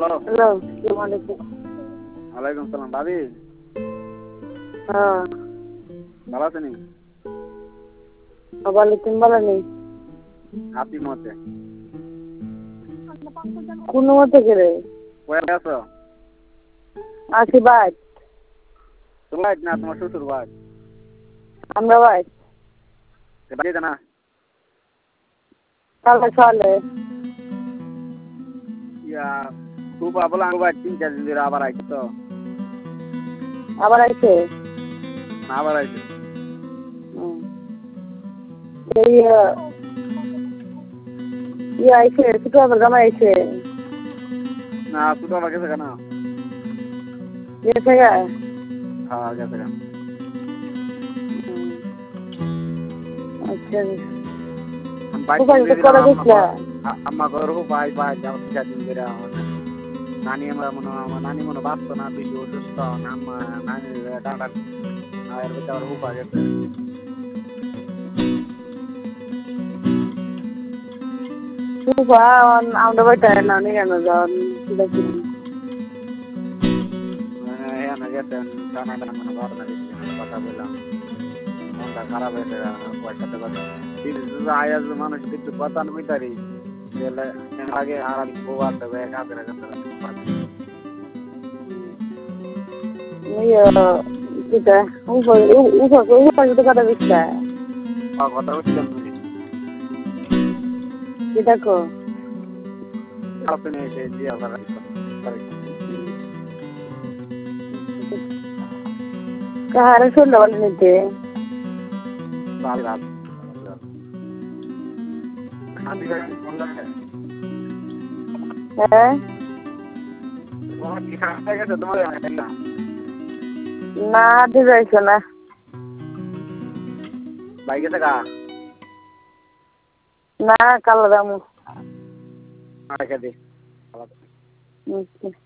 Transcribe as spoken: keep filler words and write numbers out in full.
Hello hello আসসালামু আলাইকুম। ওয়ালাইকুম সালাম ভাবি হ্যাঁ ভালো আছেন ভালো, তুমি ভালো নেই? আপনি মতে কোন মতে করে কয়ে আছো আছি ভাই, তোমার না তোমার শ্বশুর ভাই আমরা ভাই বাড়িতে না কালকে চলে ইয়া খুব বলে আমি ভাই তিন চার দিন ধরে আবার আইছি তো আবার আইছে। না আবার আইছি হুম। এই আহ, ইয়ে আইছে ছোট আবার জামা আইছে না ছোট আমার গেছে কেন গেছে গা। হ্যাঁ গেছে কেন হুম। আচ্ছা বাইক কোথায় দিয়ে করা দিলাম গেছিলা? আম্মা করো ভাই ভাই যাও তিন চার দিন ধরে আমার নানি আমরা মনে আমার নানি মনে বাঁচতো না বেশি অসুস্থ আম্মা নানি ডাক্তার আর বেটা ওর হুপা গেছে সুপা আমরা বাড়িতে না নিয়ে কেন যাওয়ার দেখি হ্যাঁ না গেছেন টানা টানা মানে ভালো না বেশি কথা বললাম মনটা খারাপ হয়েছে পয়সাতে কথা আয়াজ মানুষ একটু কথা বুঝতারি আগে আর বউ আসতে হবে কাজের কাছে kita usah usah usah itu kata bisa কথা বুঝছিলাম তুমি kita ko আপনি জি আবার kahara sudah wala nite ভালো ভালো আমি ফোন লাগে eh তোমার কি খারাপ হয়ে গেছে তোমার না na dijaisa na বাইকে থাকা na kala damu আগে দি okay